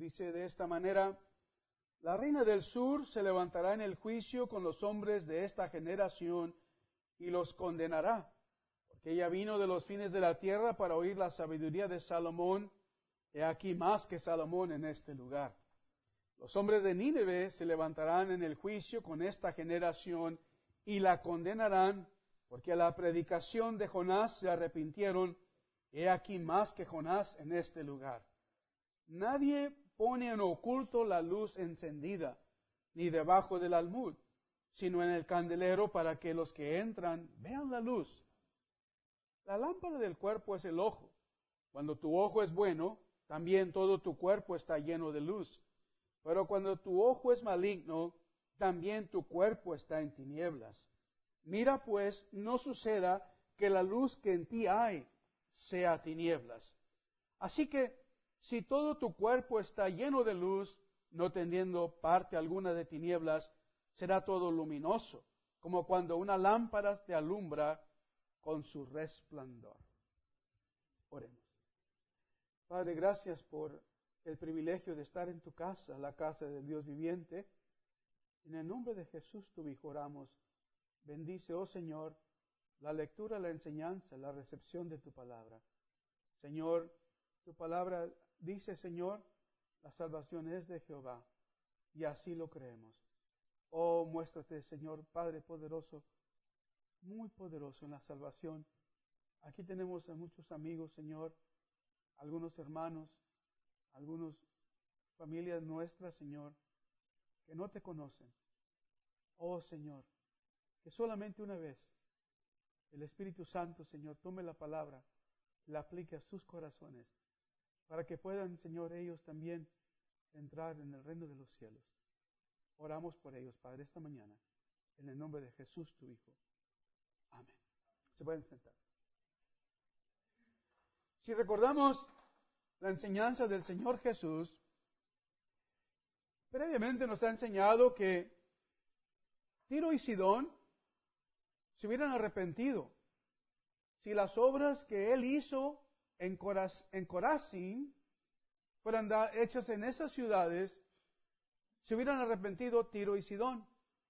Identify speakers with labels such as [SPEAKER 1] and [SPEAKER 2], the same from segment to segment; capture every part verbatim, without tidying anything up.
[SPEAKER 1] dice de esta manera: la reina del sur se levantará en el juicio con los hombres de esta generación y los condenará, porque ella vino de los fines de la tierra para oír la sabiduría de Salomón. He aquí más que Salomón en este lugar. Los hombres de Nínive se levantarán en el juicio con esta generación y la condenarán, porque a la predicación de Jonás se arrepintieron. He aquí más que Jonás en este lugar. Nadie pone en oculto la luz encendida, ni debajo del almud, sino en el candelero, para que los que entran vean la luz. La lámpara del cuerpo es el ojo. Cuando tu ojo es bueno, también todo tu cuerpo está lleno de luz. Pero cuando tu ojo es maligno, también tu cuerpo está en tinieblas. Mira pues, no suceda que la luz que en ti hay sea tinieblas. Así que, si todo tu cuerpo está lleno de luz, no teniendo parte alguna de tinieblas, será todo luminoso, como cuando una lámpara te alumbra con su resplandor. Oremos. Padre, gracias por el privilegio de estar en tu casa, la casa del Dios viviente. En el nombre de Jesús, tu Hijo, oramos. Bendice, oh Señor, la lectura, la enseñanza, la recepción de tu palabra. Señor, tu palabra dice, Señor, la salvación es de Jehová, y así lo creemos. Oh, muéstrate, Señor, Padre poderoso, muy poderoso en la salvación. Aquí tenemos a muchos amigos, Señor, algunos hermanos, algunas familias nuestras, Señor, que no te conocen. Oh, Señor, que solamente una vez el Espíritu Santo, Señor, tome la palabra, la aplique a sus corazones, para que puedan, Señor, ellos también entrar en el reino de los cielos. Oramos por ellos, Padre, esta mañana, en el nombre de Jesús, tu Hijo. Amén. Se pueden sentar. Si recordamos la enseñanza del Señor Jesús, previamente nos ha enseñado que Tiro y Sidón se hubieran arrepentido si las obras que Él hizo en, Coraz, en Corazín fueran da, hechas en esas ciudades, se hubieran arrepentido Tiro y Sidón.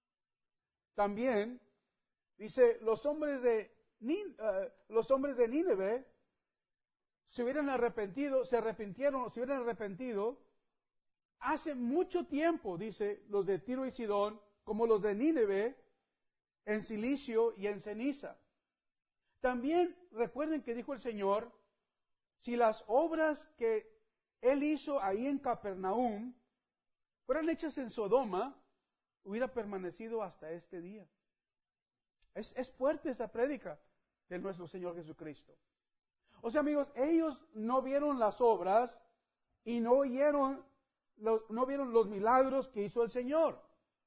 [SPEAKER 1] También dice, los hombres de, uh, los hombres de Nínive se hubieran arrepentido, se arrepintieron, se hubieran arrepentido hace mucho tiempo, dice, los de Tiro y Sidón, como los de Nínive, en silicio y en ceniza. También recuerden que dijo el Señor, si las obras que Él hizo ahí en Capernaum fueran hechas en Sodoma, hubiera permanecido hasta este día. Es, es fuerte esa prédica de nuestro Señor Jesucristo. O sea, amigos, ellos no vieron las obras y no oyeron, los, no vieron los milagros que hizo el Señor.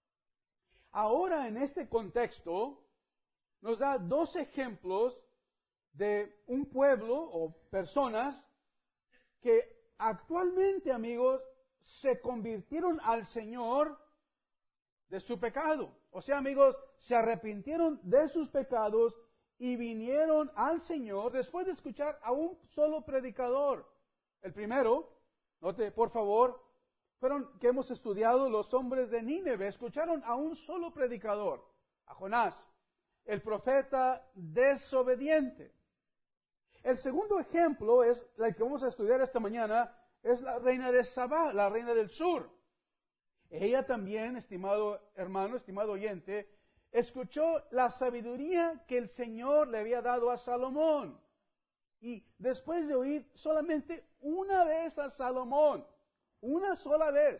[SPEAKER 1] Ahora, en este contexto, nos da dos ejemplos de un pueblo o personas que actualmente, amigos, se convirtieron al Señor de su pecado. O sea, amigos, se arrepintieron de sus pecados y vinieron al Señor después de escuchar a un solo predicador. El primero, note por favor, fueron que hemos estudiado los hombres de Nínive, escucharon a un solo predicador, a Jonás, el profeta desobediente. El segundo ejemplo es el que vamos a estudiar esta mañana, es la reina de Sabá, la reina del sur. Ella también, estimado hermano, estimado oyente, escuchó la sabiduría que el Señor le había dado a Salomón. Y después de oír solamente una vez a Salomón, una sola vez,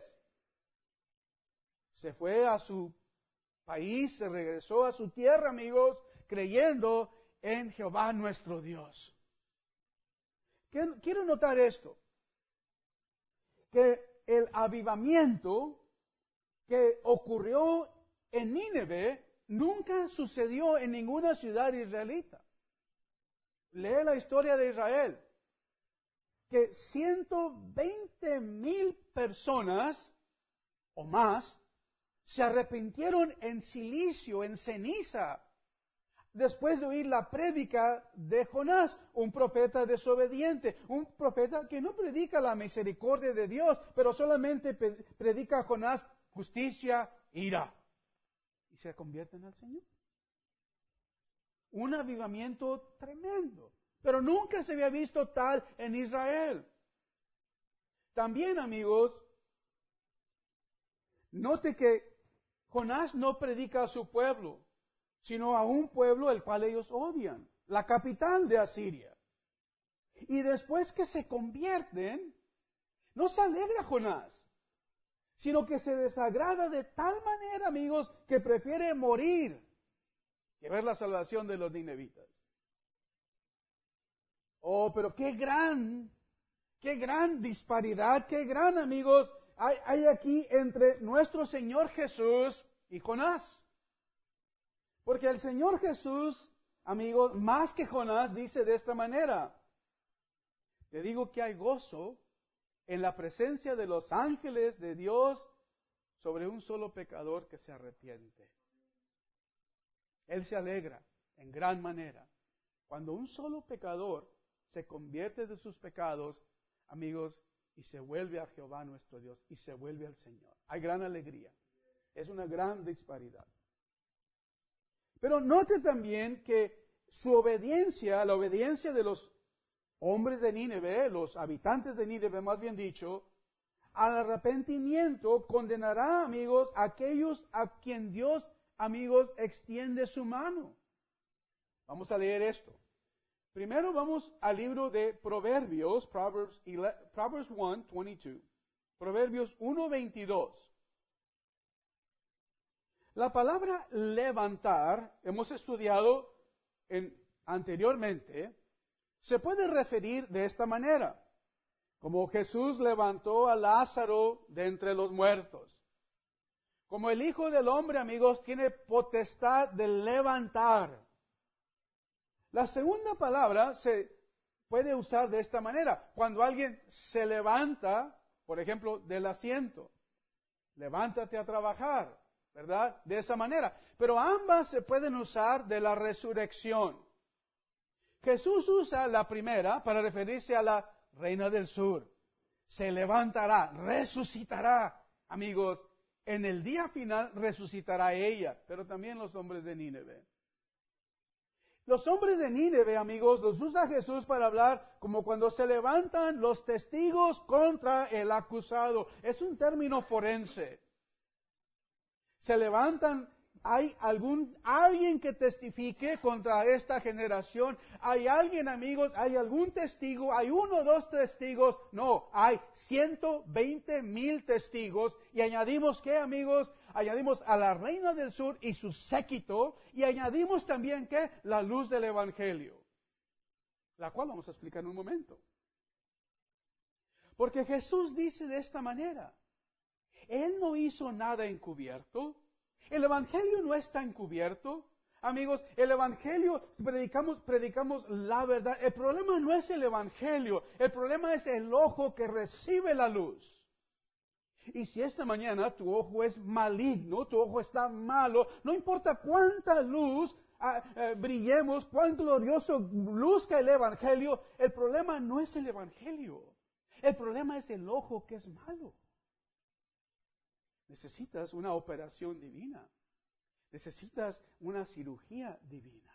[SPEAKER 1] se fue a su país, se regresó a su tierra, amigos, creyendo en Jehová nuestro Dios. Quiero notar esto, que el avivamiento que ocurrió en Nínive nunca sucedió en ninguna ciudad israelita. Lee la historia de Israel, que ciento veinte mil personas o más se arrepintieron en silicio, en ceniza, después de oír la prédica de Jonás, un profeta desobediente, un profeta que no predica la misericordia de Dios, pero solamente predica a Jonás justicia, ira. Y se convierten al Señor. Un avivamiento tremendo. Pero nunca se había visto tal en Israel. También, amigos, note que Jonás no predica a su pueblo, sino a un pueblo el cual ellos odian, la capital de Asiria. Y después que se convierten, no se alegra Jonás, sino que se desagrada de tal manera, amigos, que prefiere morir que ver la salvación de los ninevitas. Oh, pero qué gran, qué gran disparidad, qué gran, amigos, hay, hay aquí entre nuestro Señor Jesús y Jonás. Porque el Señor Jesús, amigos, más que Jonás, dice de esta manera: te digo que hay gozo en la presencia de los ángeles de Dios sobre un solo pecador que se arrepiente. Él se alegra en gran manera cuando un solo pecador se convierte de sus pecados, amigos, y se vuelve a Jehová nuestro Dios, y se vuelve al Señor. Hay gran alegría. Es una gran disparidad. Pero note también que su obediencia, la obediencia de los hombres de Nínive, los habitantes de Nínive, más bien dicho, al arrepentimiento condenará, amigos, a aquellos a quien Dios, amigos, extiende su mano. Vamos a leer esto. Primero vamos al libro de Proverbios, Proverbs, Proverbs uno, veintidós. Proverbios uno, veintidós. La palabra levantar, hemos estudiado en, anteriormente, se puede referir de esta manera, como Jesús levantó a Lázaro de entre los muertos. Como el Hijo del Hombre, amigos, tiene potestad de levantar. La segunda palabra se puede usar de esta manera, cuando alguien se levanta, por ejemplo, del asiento. Levántate a trabajar. ¿Verdad? De esa manera. Pero ambas se pueden usar de la resurrección. Jesús usa la primera para referirse a la reina del sur. Se levantará, resucitará. Amigos, en el día final resucitará ella, pero también los hombres de Nínive. Los hombres de Nínive, amigos, los usa Jesús para hablar como cuando se levantan los testigos contra el acusado. Es un término forense. Se levantan, hay algún, alguien que testifique contra esta generación, hay alguien, amigos, hay algún testigo, hay uno o dos testigos, no, hay ciento veinte mil testigos, y añadimos, ¿qué, amigos? Añadimos a la reina del sur y su séquito, y añadimos también, ¿qué? La luz del evangelio, la cual vamos a explicar en un momento. Porque Jesús dice de esta manera: Él no hizo nada encubierto. El Evangelio no está encubierto. Amigos, el Evangelio, predicamos, predicamos la verdad. El problema no es el Evangelio. El problema es el ojo que recibe la luz. Y si esta mañana tu ojo es maligno, tu ojo está malo, no importa cuánta luz ah, eh, brillemos, cuán glorioso luzca el Evangelio, el problema no es el Evangelio. El problema es el ojo que es malo. Necesitas una operación divina. Necesitas una cirugía divina.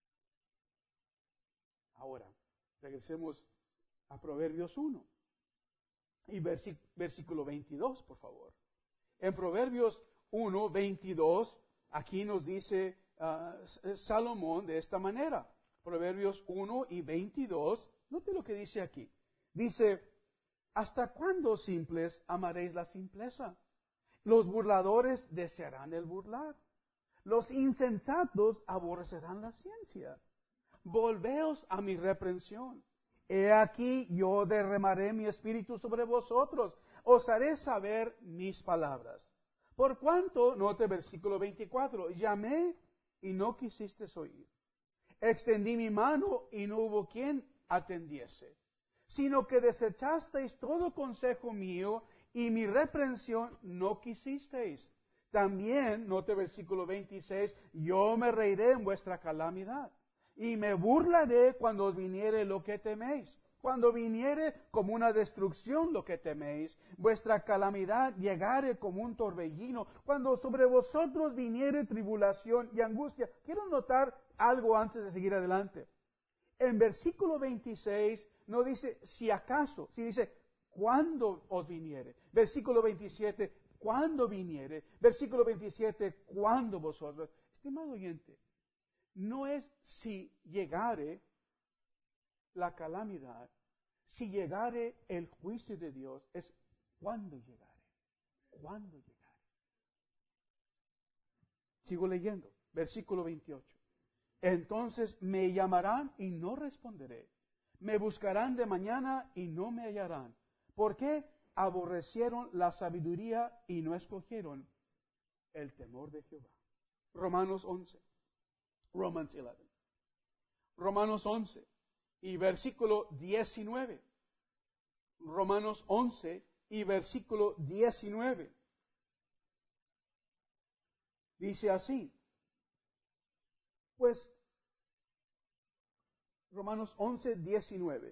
[SPEAKER 1] Ahora, regresemos a Proverbios uno. Y versículo veintidós, por favor. En Proverbios uno, veintidós, aquí nos dice uh, Salomón de esta manera. Proverbios uno y veintidós, note lo que dice aquí. Dice: ¿hasta cuándo, simples, amaréis la simpleza? Los burladores desearán el burlar. Los insensatos aborrecerán la ciencia. Volveos a mi reprensión. He aquí yo derramaré mi espíritu sobre vosotros. Os haré saber mis palabras. Por cuanto, note versículo veinticuatro, llamé y no quisisteis oír. Extendí mi mano y no hubo quien atendiese. Sino que desechasteis todo consejo mío y mi reprensión no quisisteis. También, note versículo veintiséis, yo me reiré en vuestra calamidad y me burlaré cuando os viniere lo que teméis. Cuando viniere como una destrucción lo que teméis, vuestra calamidad llegare como un torbellino, cuando sobre vosotros viniere tribulación y angustia. Quiero notar algo antes de seguir adelante. En versículo veintiséis no dice si acaso, si dice cuando os viniere. Versículo veintisiete, cuando viniere. Versículo veintisiete, cuando vosotros. Estimado oyente, no es si llegare la calamidad, si llegare el juicio de Dios, es cuando llegare. Cuando llegare. Sigo leyendo, versículo veintiocho. Entonces me llamarán y no responderé. Me buscarán de mañana y no me hallarán. ¿Por qué? Aborrecieron la sabiduría y no escogieron el temor de Jehová. Romanos once. Romans once. Romanos once y versículo diecinueve. Romanos once y versículo diecinueve. Dice así. Pues, Romanos once, diecinueve.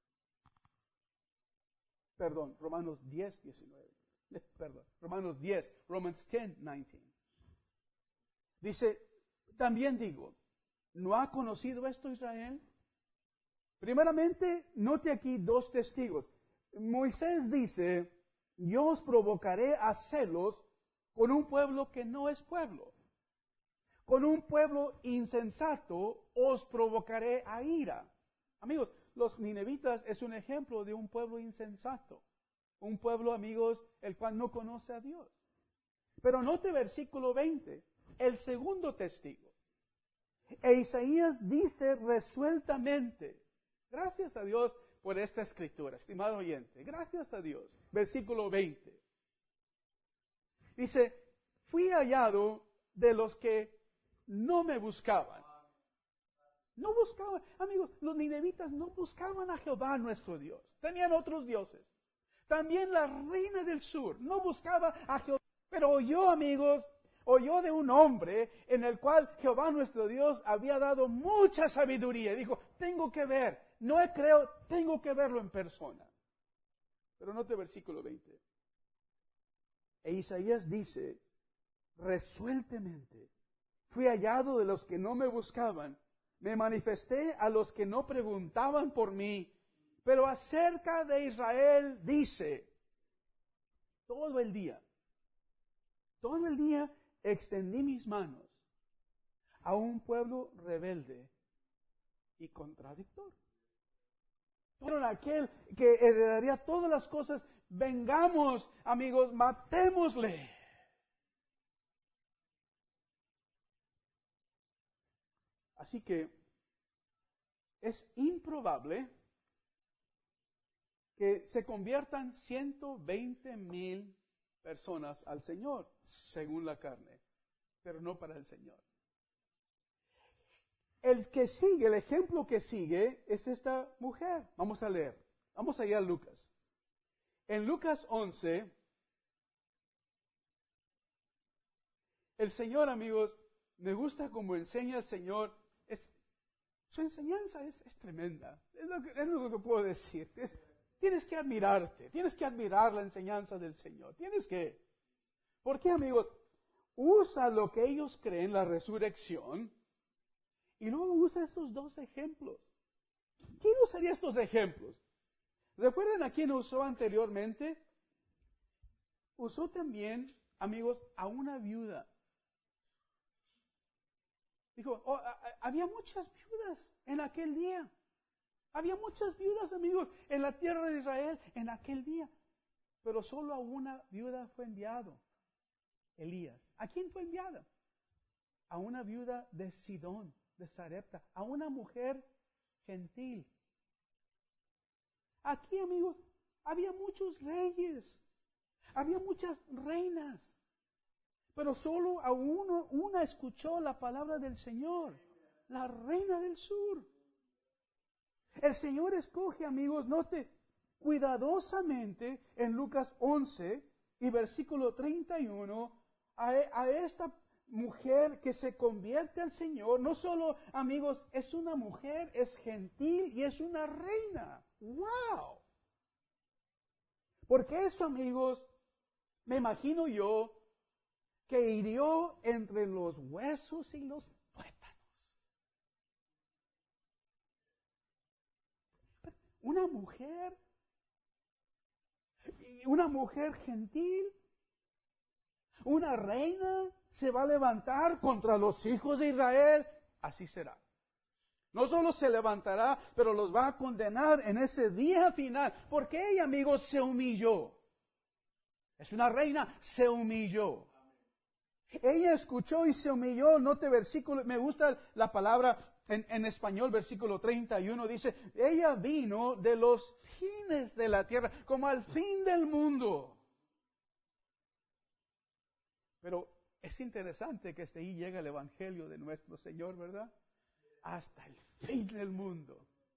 [SPEAKER 1] Perdón, Romanos diez, diecinueve. Perdón, Romanos diez, Romans diez, diecinueve. Dice, también digo, ¿no ha conocido esto Israel? Primeramente, note aquí dos testigos. Moisés dice, yo os provocaré a celos con un pueblo que no es pueblo. Con un pueblo insensato os provocaré a ira. Amigos, los ninevitas es un ejemplo de un pueblo insensato. Un pueblo, amigos, el cual no conoce a Dios. Pero note versículo veinte, el segundo testigo. E Isaías dice resueltamente, gracias a Dios por esta escritura, estimado oyente, gracias a Dios. Versículo veinte. Dice, fui hallado de los que no me buscaban. No buscaban, amigos, los ninevitas no buscaban a Jehová nuestro Dios. Tenían otros dioses. También la reina del sur no buscaba a Jehová. Pero oyó, amigos, oyó de un hombre en el cual Jehová nuestro Dios había dado mucha sabiduría. Dijo, tengo que ver, no creo, tengo que verlo en persona. Pero note versículo veinte. E Isaías dice, resueltamente, fui hallado de los que no me buscaban, me manifesté a los que no preguntaban por mí, pero acerca de Israel dice, todo el día, todo el día extendí mis manos a un pueblo rebelde y contradictor. Fueron aquel que heredaría todas las cosas, vengamos, amigos, matémosle. Así que es improbable que se conviertan ciento veinte mil personas al Señor, según la carne, pero no para el Señor. El que sigue, el ejemplo que sigue es esta mujer. Vamos a leer. Vamos allá a Lucas. En Lucas once, el Señor, amigos, me gusta como enseña el Señor. Es, su enseñanza es, es tremenda. Es lo, que, es lo que puedo decir. Es, tienes que admirarte. Tienes que admirar la enseñanza del Señor. Tienes que. ¿Por qué, amigos? Usa lo que ellos creen, la resurrección, y luego usa estos dos ejemplos. ¿Quién usaría estos ejemplos? ¿Recuerdan a quién usó anteriormente? Usó también, amigos, a una viuda. Dijo, oh, a, a, había muchas viudas en aquel día. Había muchas viudas, amigos, en la tierra de Israel en aquel día. Pero solo a una viuda fue enviado, Elías. ¿A quién fue enviada? A una viuda de Sidón, de Sarepta, a una mujer gentil. Aquí, amigos, había muchos reyes, había muchas reinas, pero solo a uno, una escuchó la palabra del Señor, la reina del sur. El Señor escoge, amigos, note, cuidadosamente en Lucas once y versículo treinta y uno, a, a esta mujer que se convierte al Señor, no solo, amigos, es una mujer, es gentil y es una reina. ¡Wow! Porque eso, amigos, me imagino yo que hirió entre los huesos y los tuétanos. Una mujer, una mujer gentil, una reina se va a levantar contra los hijos de Israel. Así será. No solo se levantará, pero los va a condenar en ese día final. Porque ella, amigos, se humilló. Es una reina, se humilló. Ella escuchó y se humilló. Note versículo, me gusta la palabra en, en español, versículo treinta y uno, dice, ella vino de los fines de la tierra, como al fin del mundo. Pero es interesante que hasta ahí llega el Evangelio de nuestro Señor, ¿verdad? Hasta el fin del mundo.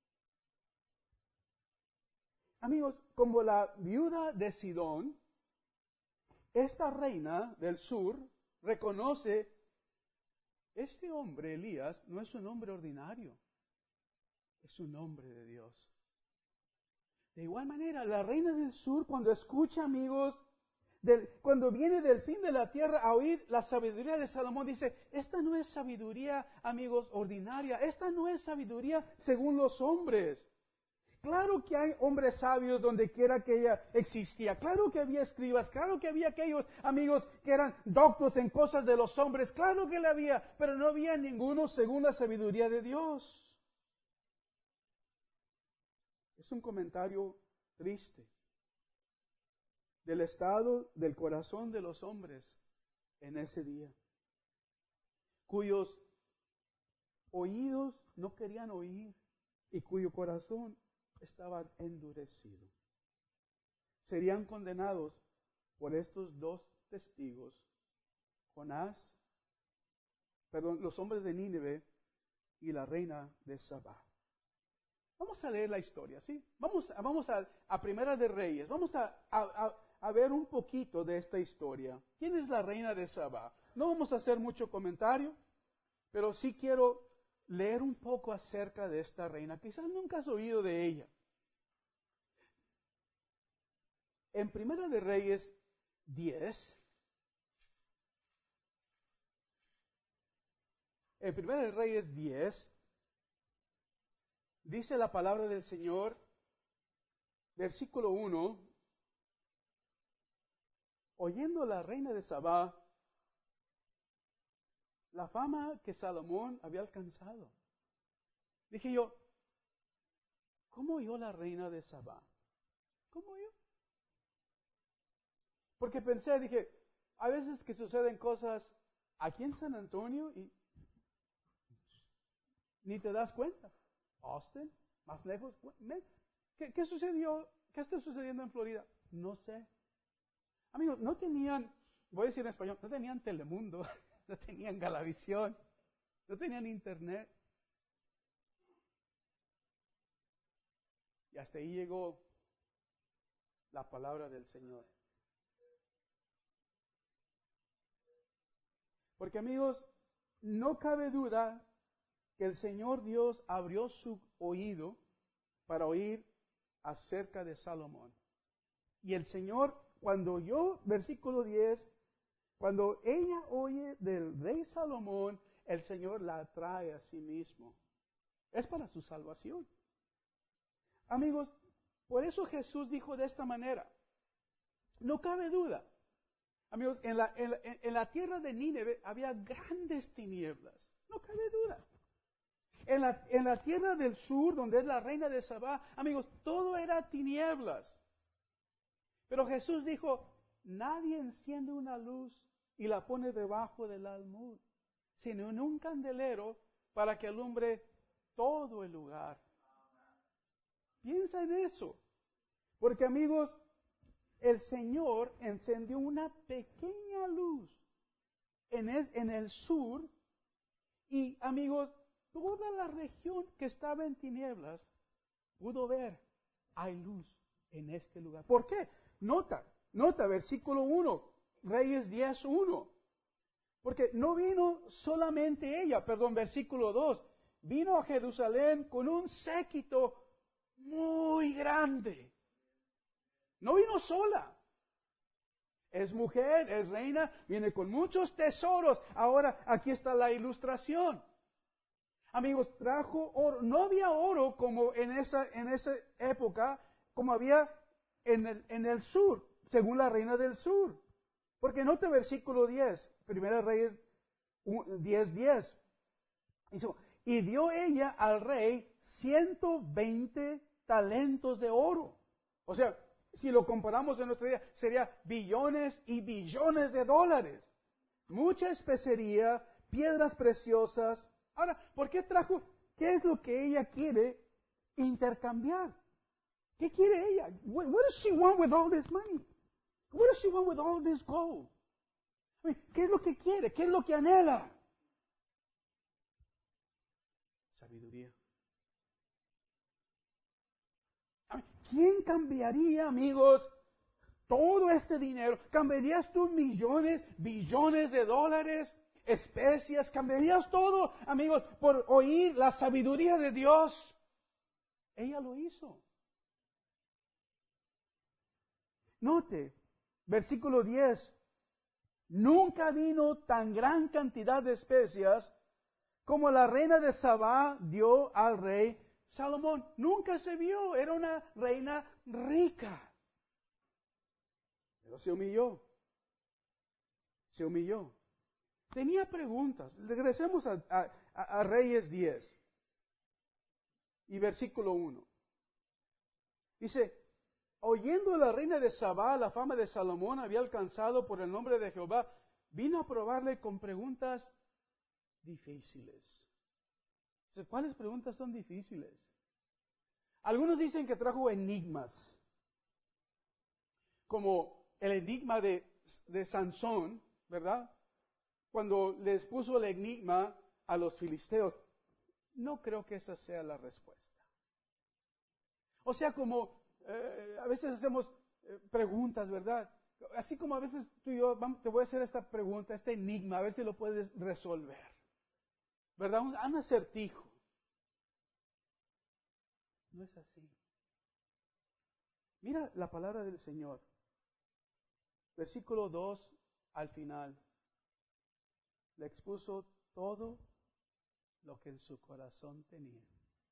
[SPEAKER 1] Amigos, como la viuda de Sidón, esta reina del sur reconoce, este hombre, Elías, no es un hombre ordinario, es un hombre de Dios. De igual manera, la reina del sur, cuando escucha, amigos, del, cuando viene del fin de la tierra a oír la sabiduría de Salomón, dice, esta no es sabiduría, amigos, ordinaria, esta no es sabiduría según los hombres. Claro que hay hombres sabios donde quiera que ella existía. Claro que había escribas. Claro que había aquellos amigos que eran doctos en cosas de los hombres. Claro que le había, pero no había ninguno según la sabiduría de Dios. Es un comentario triste del estado del corazón de los hombres en ese día, cuyos oídos no querían oír y cuyo corazón estaba endurecido. Serían condenados por estos dos testigos, Jonás, perdón, los hombres de Nínive y la reina de Sabá. Vamos a leer la historia, ¿sí? Vamos, vamos a, a Primera de Reyes, vamos a, a, a ver un poquito de esta historia. ¿Quién es la reina de Sabá? No vamos a hacer mucho comentario, pero sí quiero leer un poco acerca de esta reina. Quizás nunca has oído de ella. En Primera de Reyes diez, en Primera de Reyes diez, dice la palabra del Señor, versículo uno, oyendo la reina de Sabá la fama que Salomón había alcanzado. Dije yo, ¿cómo oyó la reina de Sabá? ¿Cómo oyó? Porque pensé, dije, a veces que suceden cosas aquí en San Antonio y ni te das cuenta. Austin, más lejos. ¿Qué, qué sucedió? ¿Qué está sucediendo en Florida? No sé. Amigos, no tenían, voy a decir en español, no tenían Telemundo, no tenían Galavisión, no tenían Internet. Y hasta ahí llegó la palabra del Señor. Porque, amigos, no cabe duda que el Señor Dios abrió su oído para oír acerca de Salomón. Y el Señor, cuando oyó, versículo diez, cuando ella oye del rey Salomón, el Señor la atrae a sí mismo. Es para su salvación. Amigos, por eso Jesús dijo de esta manera, no cabe duda. Amigos, en la, en, la, en la tierra de Nínive había grandes tinieblas, no cabe duda. En la, en la tierra del sur, donde es la reina de Sabá, amigos, todo era tinieblas. Pero Jesús dijo, nadie enciende una luz y la pone debajo del almud, sino en un candelero para que alumbre todo el lugar. Piensa en eso. Porque, amigos, el Señor encendió una pequeña luz en el, en el sur y, amigos, toda la región que estaba en tinieblas pudo ver, hay luz en este lugar. ¿Por qué? Nota, nota, versículo uno, Reyes diez uno. Porque no vino solamente ella, perdón, versículo dos, vino a Jerusalén con un séquito muy grande. No vino sola. Es mujer, es reina, viene con muchos tesoros. Ahora, aquí está la ilustración. Amigos, trajo oro. No había oro como en esa, en esa época, como había en el, en el sur, según la reina del sur. Porque nota versículo diez, Primera Reyes diez, diez. Y dio ella al rey ciento veinte talentos de oro. O sea, si lo comparamos en nuestra vida, sería billones y billones de dólares. Mucha especería, piedras preciosas. Ahora, ¿por qué trajo? ¿Qué es lo que ella quiere intercambiar? ¿Qué quiere ella? What, what does she want with all this money? What does she want with all this gold? I mean, ¿qué es lo que quiere? ¿Qué es lo que anhela? Sabiduría. I mean, ¿quién cambiaría, amigos, todo este dinero? ¿Cambiarías tú millones, billones de dólares, especias? ¿Cambiarías todo, amigos, por oír la sabiduría de Dios? Ella lo hizo. Note, versículo diez. Nunca vino tan gran cantidad de especias como la reina de Sabá dio al rey Salomón. Nunca se vio. Era una reina rica. Pero se humilló. Se humilló. Tenía preguntas. Regresemos a, a, a Reyes diez. Y versículo uno. Dice, oyendo la reina de Sabá la fama de Salomón había alcanzado por el nombre de Jehová, vino a probarle con preguntas difíciles. ¿Cuáles preguntas son difíciles? Algunos dicen que trajo enigmas, como el enigma de, de Sansón, ¿verdad? Cuando les puso el enigma a los filisteos. No creo que esa sea la respuesta. O sea, como eh, a veces hacemos eh, preguntas, ¿verdad? Así como a veces tú y yo, vamos, te voy a hacer esta pregunta, este enigma, a ver si lo puedes resolver. ¿Verdad? Un, un acertijo. No es así. Mira la palabra del Señor. Versículo dos al final. Le expuso todo lo que en su corazón tenía.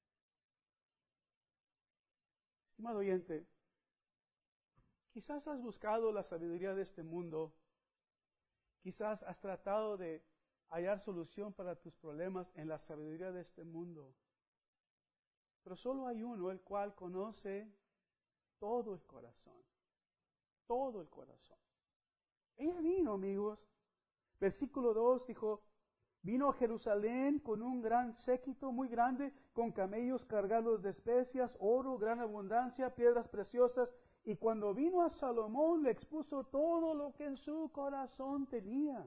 [SPEAKER 1] Estimado oyente, quizás has buscado la sabiduría de este mundo, quizás has tratado de hallar solución para tus problemas en la sabiduría de este mundo, pero solo hay uno el cual conoce todo el corazón, todo el corazón. Ella vino, amigos, versículo dos dijo, vino a Jerusalén con un gran séquito muy grande, con camellos cargados de especias, oro, gran abundancia, piedras preciosas. Y cuando vino a Salomón, le expuso todo lo que en su corazón tenía.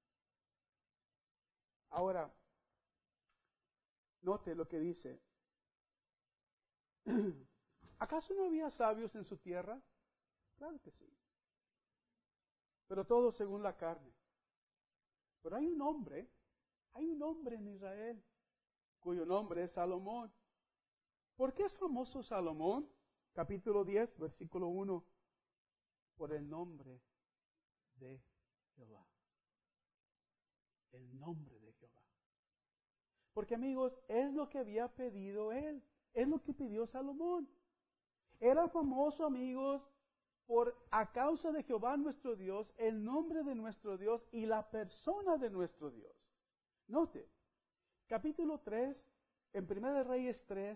[SPEAKER 1] Ahora, note lo que dice. ¿Acaso no había sabios en su tierra? Claro que sí. Pero todo según la carne. Pero hay un hombre, hay un hombre en Israel, cuyo nombre es Salomón. ¿Por qué es famoso Salomón? Capítulo diez, versículo uno. Por el nombre de Jehová. El nombre de Jehová. Porque, amigos, es lo que había pedido él. Es lo que pidió Salomón. Era famoso, amigos, por a causa de Jehová nuestro Dios, el nombre de nuestro Dios y la persona de nuestro Dios. Note, capítulo tres, en Primera de Reyes tres,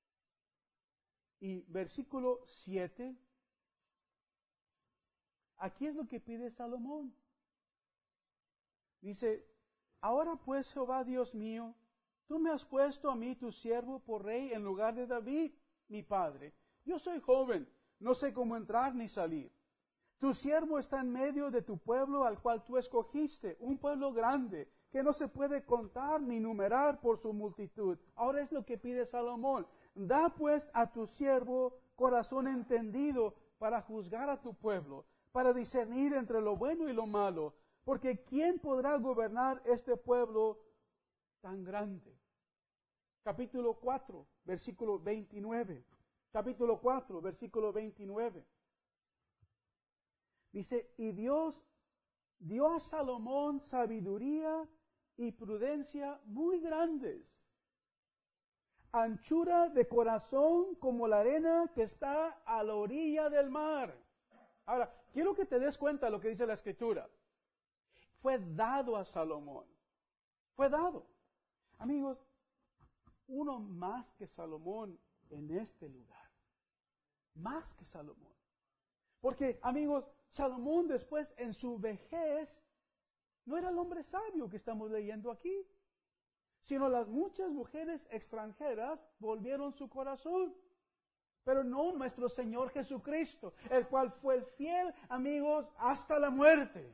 [SPEAKER 1] y versículo siete, aquí es lo que pide Salomón. Dice, ahora pues Jehová Dios mío, tú me has puesto a mí tu siervo por rey en lugar de David, mi padre. Yo soy joven, no sé cómo entrar ni salir. Tu siervo está en medio de tu pueblo al cual tú escogiste, un pueblo grande, que no se puede contar ni numerar por su multitud. Ahora es lo que pide Salomón. Da pues a tu siervo corazón entendido para juzgar a tu pueblo, para discernir entre lo bueno y lo malo, porque ¿quién podrá gobernar este pueblo tan grande? Capítulo cuatro, versículo veintinueve. Capítulo cuatro, versículo veintinueve. Dice, y Dios dio a Salomón sabiduría y prudencia muy grandes, anchura de corazón como la arena que está a la orilla del mar. Ahora, quiero que te des cuenta de lo que dice la Escritura. Fue dado a Salomón. Fue dado. Amigos, uno más que Salomón en este lugar. Más que Salomón. Porque, amigos, Salomón después en su vejez no era el hombre sabio que estamos leyendo aquí, sino las muchas mujeres extranjeras volvieron su corazón. Pero no nuestro Señor Jesucristo, el cual fue el fiel, amigos, hasta la muerte.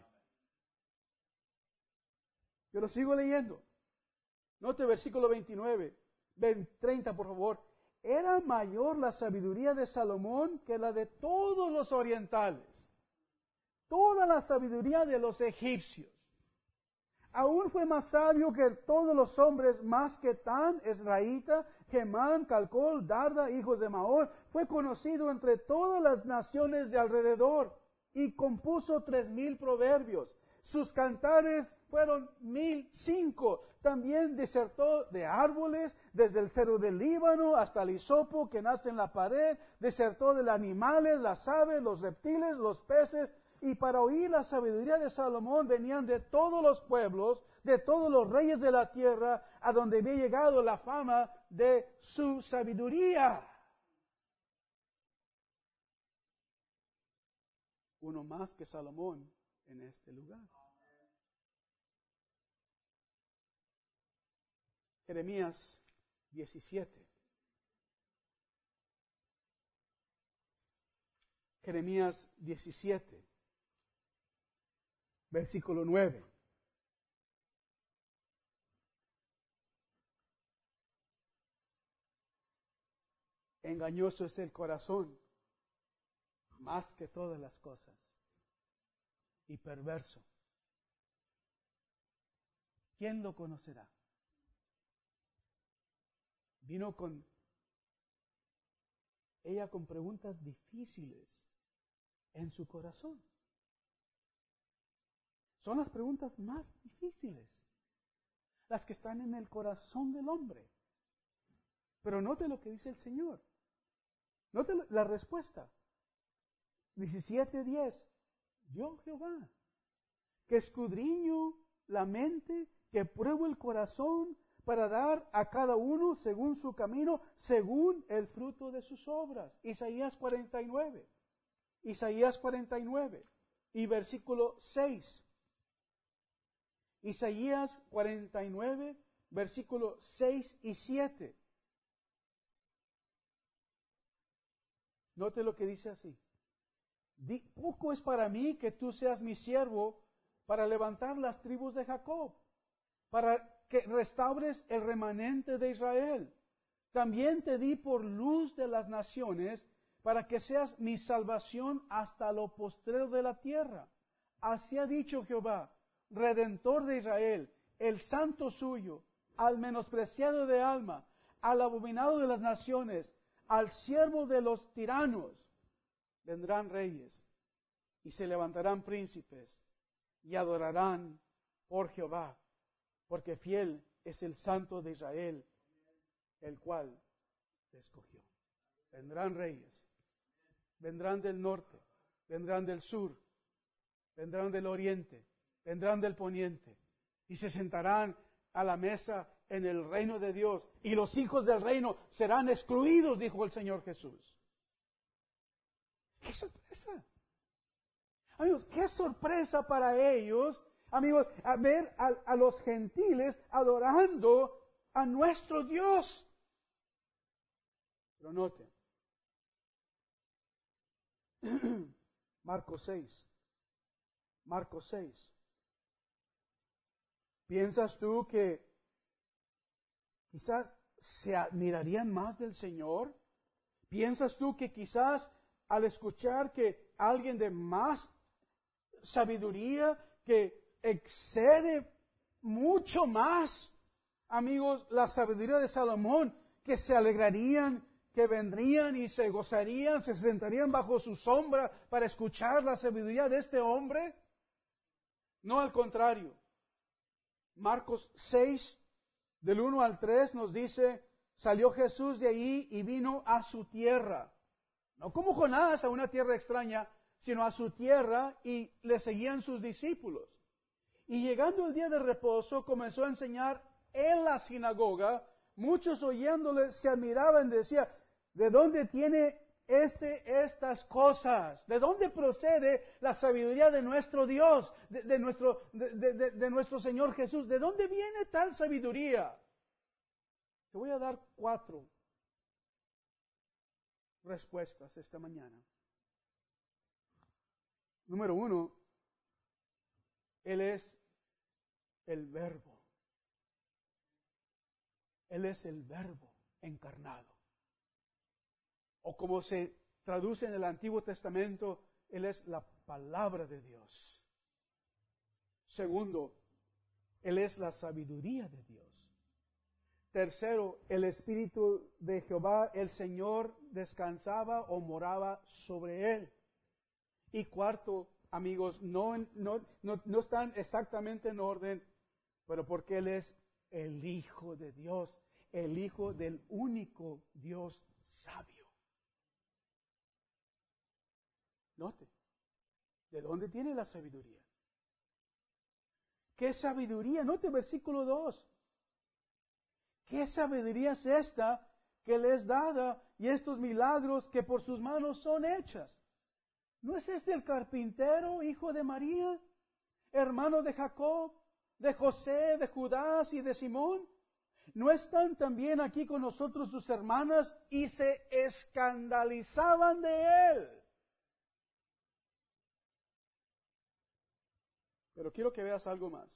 [SPEAKER 1] Yo lo sigo leyendo. Note versículo veintinueve, treinta por favor. Era mayor la sabiduría de Salomón que la de todos los orientales. Toda la sabiduría de los egipcios. Aún fue más sabio que todos los hombres, más que Tan, Esraíta, Gemán, Calcol, Darda, hijos de Maor. Fue conocido entre todas las naciones de alrededor y compuso tres mil proverbios. Sus cantares fueron mil cinco. También disertó de árboles, desde el cedro del Líbano hasta el hisopo que nace en la pared. Disertó de los animales, las aves, los reptiles, los peces. Y para oír la sabiduría de Salomón venían de todos los pueblos, de todos los reyes de la tierra, a donde había llegado la fama de su sabiduría. Uno más que Salomón en este lugar. Jeremías diecisiete. Jeremías diecisiete. Versículo nueve. Engañoso es el corazón, más que todas las cosas, y perverso. ¿Quién lo conocerá? Vino con ella con preguntas difíciles en su corazón. Son las preguntas más difíciles, las que están en el corazón del hombre. Pero note lo que dice el Señor. Note la respuesta. diecisiete diez. Yo, Jehová, que escudriño la mente, que pruebo el corazón, para dar a cada uno según su camino, según el fruto de sus obras. Isaías cuarenta y nueve. Isaías cuarenta y nueve. Y versículo seis. Isaías cuarenta y nueve, versículos seis y siete. Note lo que dice así. Poco es para mí que tú seas mi siervo para levantar las tribus de Jacob, para que restaures el remanente de Israel. También te di por luz de las naciones, para que seas mi salvación hasta lo postrero de la tierra. Así ha dicho Jehová, Redentor de Israel, el santo suyo, al menospreciado de alma, al abominado de las naciones, al siervo de los tiranos. Vendrán reyes y se levantarán príncipes y adorarán por Jehová, porque fiel es el santo de Israel, el cual te escogió. Vendrán reyes, vendrán del norte, vendrán del sur, vendrán del oriente, vendrán del poniente, y se sentarán a la mesa en el reino de Dios, y los hijos del reino serán excluidos, dijo el Señor Jesús. ¡Qué sorpresa! Amigos, qué sorpresa para ellos, amigos, a ver a, a los gentiles adorando a nuestro Dios. Pero noten, Marcos seis, Marcos seis. ¿Piensas tú que quizás se admirarían más del Señor? ¿Piensas tú que quizás al escuchar que alguien de más sabiduría, que excede mucho más, amigos, la sabiduría de Salomón, que se alegrarían, que vendrían y se gozarían, se sentarían bajo su sombra para escuchar la sabiduría de este hombre. No, al contrario. Marcos seis, del uno al tres, nos dice, salió Jesús de allí y vino a su tierra. No como Jonás a una tierra extraña, sino a su tierra, y le seguían sus discípulos. Y llegando el día de reposo, comenzó a enseñar en la sinagoga. Muchos oyéndole se admiraban y decían, ¿de dónde tiene este estas cosas? ¿De dónde procede la sabiduría de nuestro Dios, de, de nuestro, de, de, de nuestro Señor Jesús? ¿De dónde viene tal sabiduría? Te voy a dar cuatro respuestas esta mañana. Número uno, Él es el Verbo. Él es el Verbo encarnado. O como se traduce en el Antiguo Testamento, Él es la palabra de Dios. Segundo, Él es la sabiduría de Dios. Tercero, el Espíritu de Jehová, el Señor, descansaba o moraba sobre Él. Y cuarto, amigos, no, no, no, no están exactamente en orden, pero porque Él es el Hijo de Dios, el Hijo del único Dios sabio. Note, ¿de dónde tiene la sabiduría? ¿Qué sabiduría? Note versículo dos. ¿Qué sabiduría es esta que le es dada y estos milagros que por sus manos son hechas? ¿No es este el carpintero, hijo de María, hermano de Jacob, de José, de Judas y de Simón? ¿No están también aquí con nosotros sus hermanas? Y se escandalizaban de él. Pero quiero que veas algo más.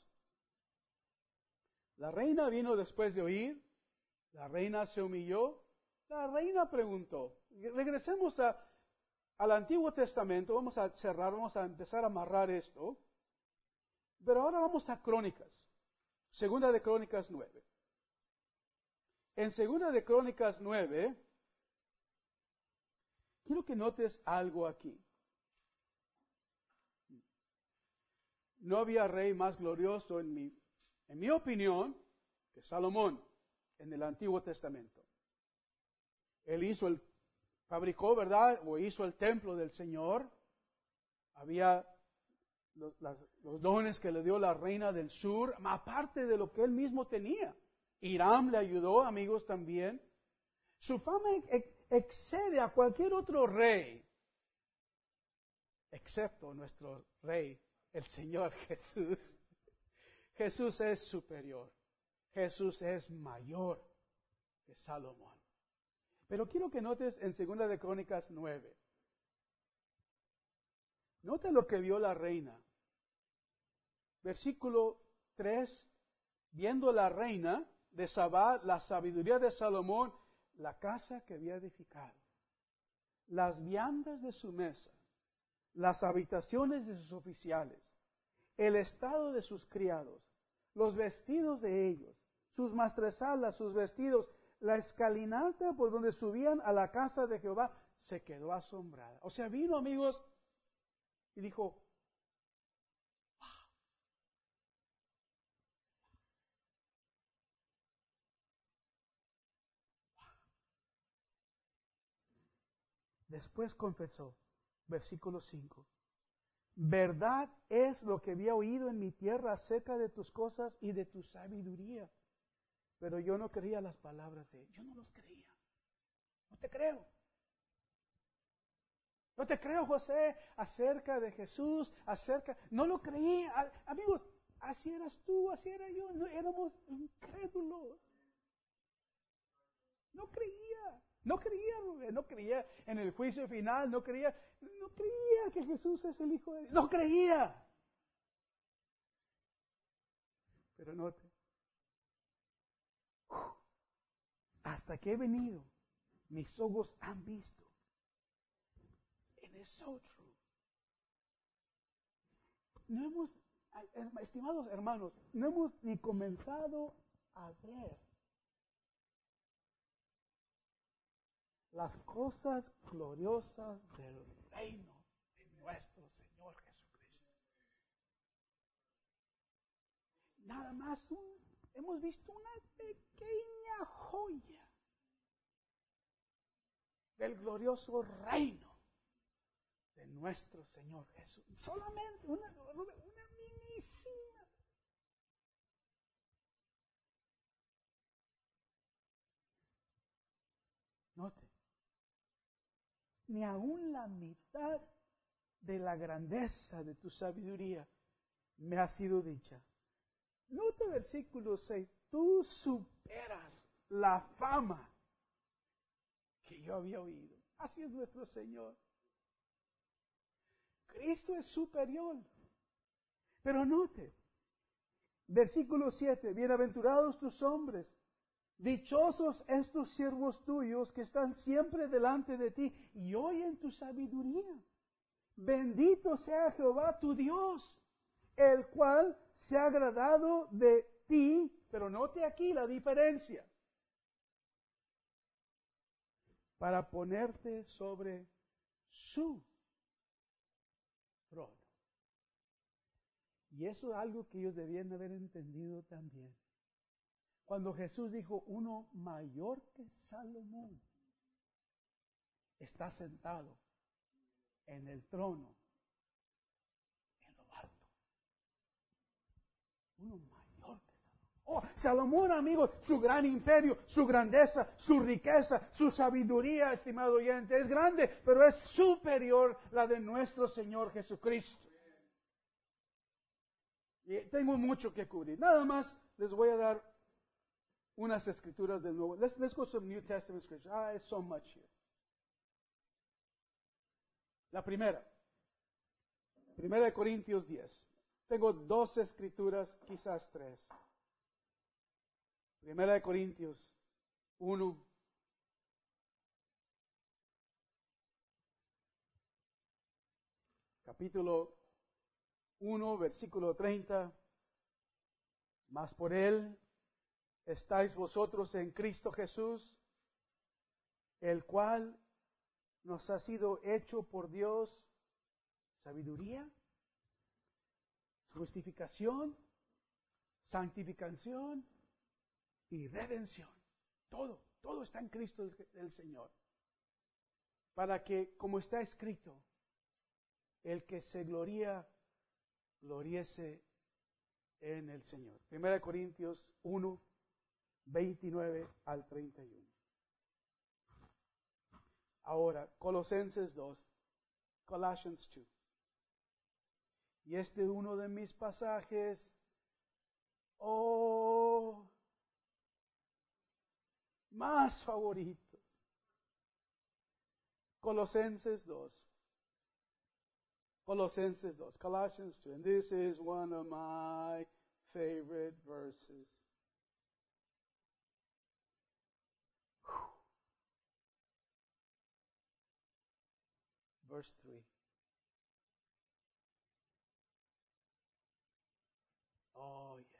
[SPEAKER 1] La reina vino después de oír, la reina se humilló, la reina preguntó. Regresemos a, al Antiguo Testamento, vamos a cerrar, vamos a empezar a amarrar esto. Pero ahora vamos a Crónicas, Segunda de Crónicas nueve. En Segunda de Crónicas nueve, quiero que notes algo aquí. No había rey más glorioso en mi En mi opinión, que Salomón en el Antiguo Testamento. Él hizo el, fabricó, ¿verdad? O hizo el templo del Señor. Había los, las, los dones que le dio la reina del sur, aparte de lo que él mismo tenía. Hiram le ayudó, amigos, también. Su fama ex, excede a cualquier otro rey, excepto nuestro rey, el Señor Jesús. Jesús es superior. Jesús es mayor que Salomón. Pero quiero que notes en Segunda de Crónicas nueve. Nota lo que vio la reina. Versículo tres. Viendo la reina de Sabá la sabiduría de Salomón, la casa que había edificado, las viandas de su mesa, las habitaciones de sus oficiales, el estado de sus criados, los vestidos de ellos, sus mastresalas, sus vestidos, la escalinata por donde subían a la casa de Jehová, se quedó asombrada. O sea, vino, amigos, y dijo, wow. Después confesó, versículo cinco. Verdad es lo que había oído en mi tierra acerca de tus cosas y de tu sabiduría. Pero yo no creía las palabras de él. Yo no los creía. No te creo. No te creo, José, acerca de Jesús, acerca... No lo creía. Amigos, así eras tú, así era yo. No, éramos incrédulos. No creía. No creía, no creía en el juicio final, no creía, no creía que Jesús es el Hijo de Dios, no creía. Pero note, hasta que he venido, mis ojos han visto. And it's so true. No hemos, Estimados hermanos, no hemos ni comenzado a ver las cosas gloriosas del reino de nuestro Señor Jesucristo. Nada más un, hemos visto una pequeña joya del glorioso reino de nuestro Señor Jesús. Solamente una, una minísima. Note, ni aún la mitad de la grandeza de tu sabiduría me ha sido dicha. Note versículo seis, tú superas la fama que yo había oído. Así es nuestro Señor. Cristo es superior. Pero note, versículo siete, bienaventurados tus hombres, dichosos estos siervos tuyos que están siempre delante de ti y oyen tu sabiduría. Bendito sea Jehová tu Dios, el cual se ha agradado de ti, pero note aquí la diferencia, para ponerte sobre su trono. Y eso es algo que ellos debían haber entendido también. Cuando Jesús dijo, uno mayor que Salomón está sentado en el trono, en lo alto. Uno mayor que Salomón. Oh, Salomón, amigos, su gran imperio, su grandeza, su riqueza, su sabiduría, estimado oyente, es grande, pero es superior la de nuestro Señor Jesucristo. Y tengo mucho que cubrir. Nada más les voy a dar unas escrituras del Nuevo. Let's, let's go to some New Testament scriptures. Ah, it's so much here. La primera. Primera de Corintios diez. Tengo dos escrituras, quizás tres. Primera de Corintios uno. Capítulo uno, versículo treinta. Mas por él estáis vosotros en Cristo Jesús, el cual nos ha sido hecho por Dios sabiduría, justificación, santificación y redención. Todo, todo está en Cristo el Señor. Para que, como está escrito, el que se gloría, gloriese en el Señor. Primera de Corintios uno, veintinueve al treinta y uno. Ahora, Colosenses dos, Colossians dos. Y este es uno de mis pasajes, oh, más favoritos. Colosenses dos. Colosenses dos, Colossians two. And this is one of my favorite verses. Verse three. Oh, yes.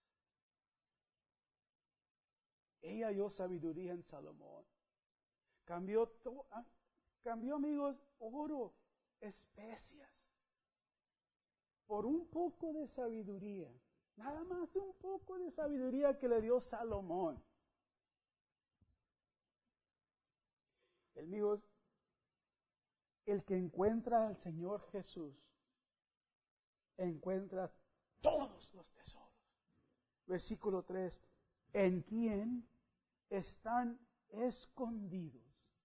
[SPEAKER 1] Ella halló sabiduría en Salomón. Cambió, to, cambió, amigos, oro, especias, por un poco de sabiduría. Nada más un poco de sabiduría que le dio Salomón. Amigos, el que encuentra al Señor Jesús, encuentra todos los tesoros. Versículo tres, en quien están escondidos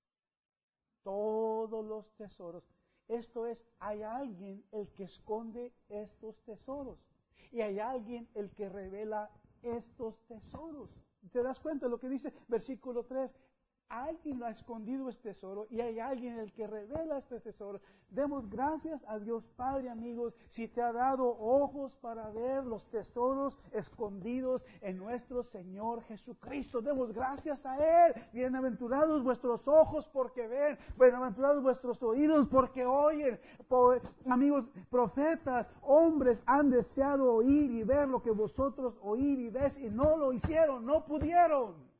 [SPEAKER 1] todos los tesoros. Esto es, hay alguien el que esconde estos tesoros. Y hay alguien el que revela estos tesoros. ¿Te das cuenta de lo que dice versículo tres? alguien ha escondido este tesoro y hay alguien el que revela este tesoro. Demos gracias a Dios Padre, amigos, si te ha dado ojos para ver los tesoros escondidos en nuestro Señor Jesucristo. Demos gracias a Él. Bienaventurados vuestros ojos porque ven, bienaventurados vuestros oídos porque oyen. Por, amigos, profetas, hombres han deseado oír y ver lo que vosotros oír y ves y no lo hicieron, no pudieron.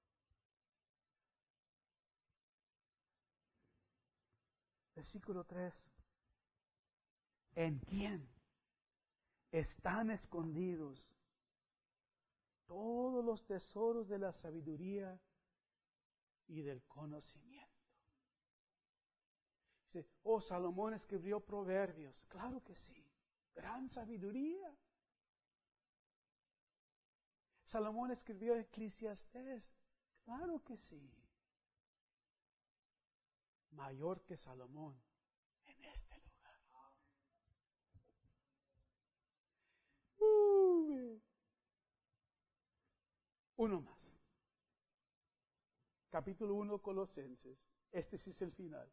[SPEAKER 1] Versículo tres. ¿En quién están escondidos todos los tesoros de la sabiduría y del conocimiento? Dice, oh, Salomón escribió Proverbios. Claro que sí, gran sabiduría. Salomón escribió Eclesiastés. Claro que sí. Mayor que Salomón en este lugar. Uh, uno más. Capítulo uno, Colosenses. Este sí es el final.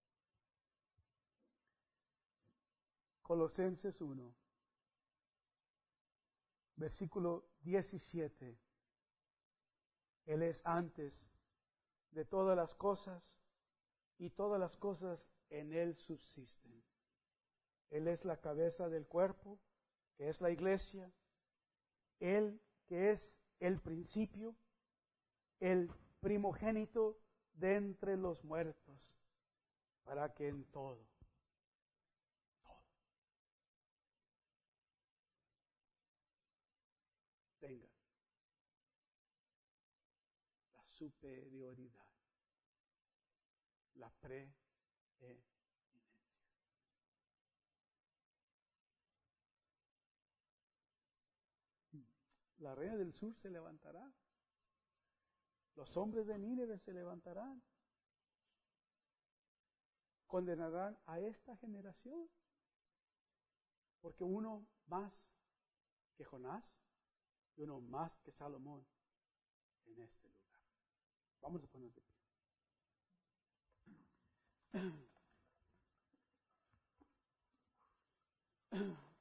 [SPEAKER 1] Colosenses uno, versículo diecisiete. Él es antes de todas las cosas y todas las cosas en Él subsisten. Él es la cabeza del cuerpo, que es la iglesia. Él que es el principio, el primogénito de entre los muertos, para que en todo, todo, tenga la superioridad, la preeminencia. La reina del sur se levantará. Los hombres de Nínive se levantarán. Condenarán a esta generación. Porque uno más que Jonás y uno más que Salomón en este lugar. Vamos a poner de pie.